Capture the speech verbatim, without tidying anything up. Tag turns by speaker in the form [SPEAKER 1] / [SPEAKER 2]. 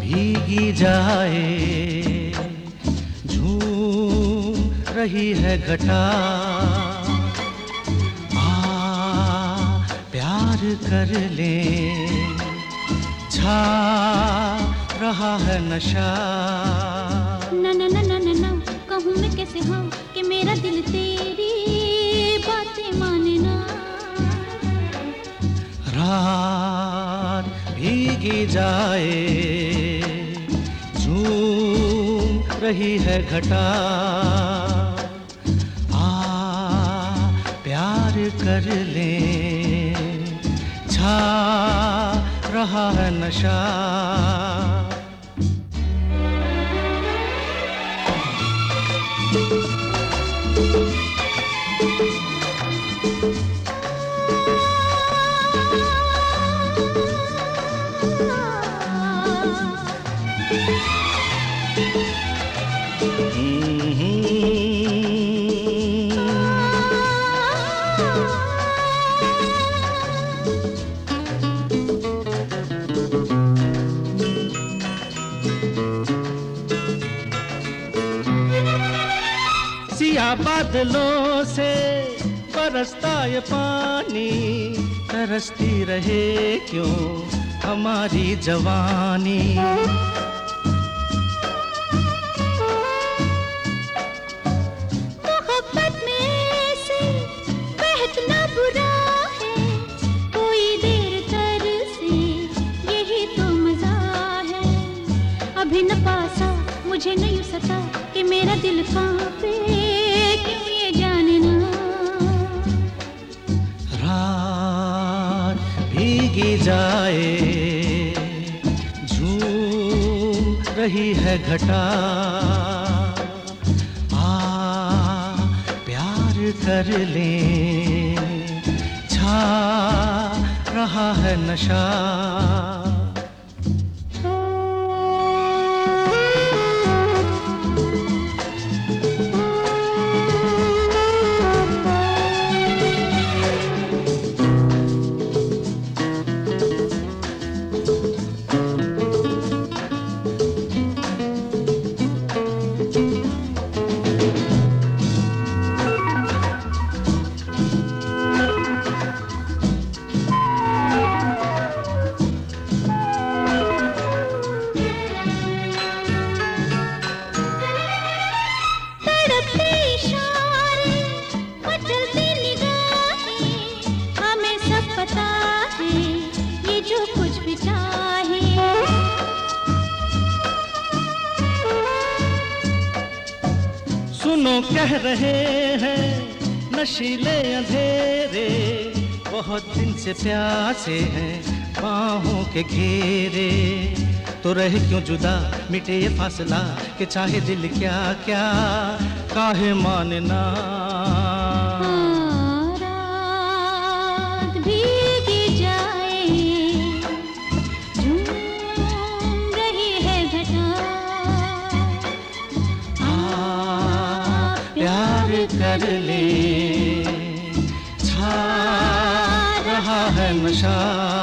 [SPEAKER 1] भीगी जाए, झूम रही है घटा, आ प्यार कर ले, छा रहा है नशा।
[SPEAKER 2] ना ना ना ना ना ना कहूँ मैं कैसे हाँ कि मेरा दिल तेरी बातें माने ना।
[SPEAKER 1] रात भीगी जाए, झूम रही है घटा, आ प्यार कर ले, छा रहा है नशा। सिया बादलों से बरसता ये पानी, तरसती रहे क्यों हमारी जवानी।
[SPEAKER 2] मोहब्बत में से बहकना बुरा है, कोई देर तरसे यही तो मजा है। अभी न पासा मुझे नहीं सता कि मेरा दिल कांपे, क्यों ये जाने ना।
[SPEAKER 1] रात भीगी जाए, झूम रही है घटा, आ प्यार कर ले, छा रहा है नशा। सुनो कह रहे हैं नशीले अंधेरे, बहुत दिन से प्यासे हैं बाहों के घेरे। तो रहे क्यों जुदा मिटे ये फासला, कि चाहे दिल क्या क्या काहे मानना।
[SPEAKER 2] रात भीगी जाए, झूम रही है घटा,
[SPEAKER 1] प्यार कर ले, छा रहा है नशा।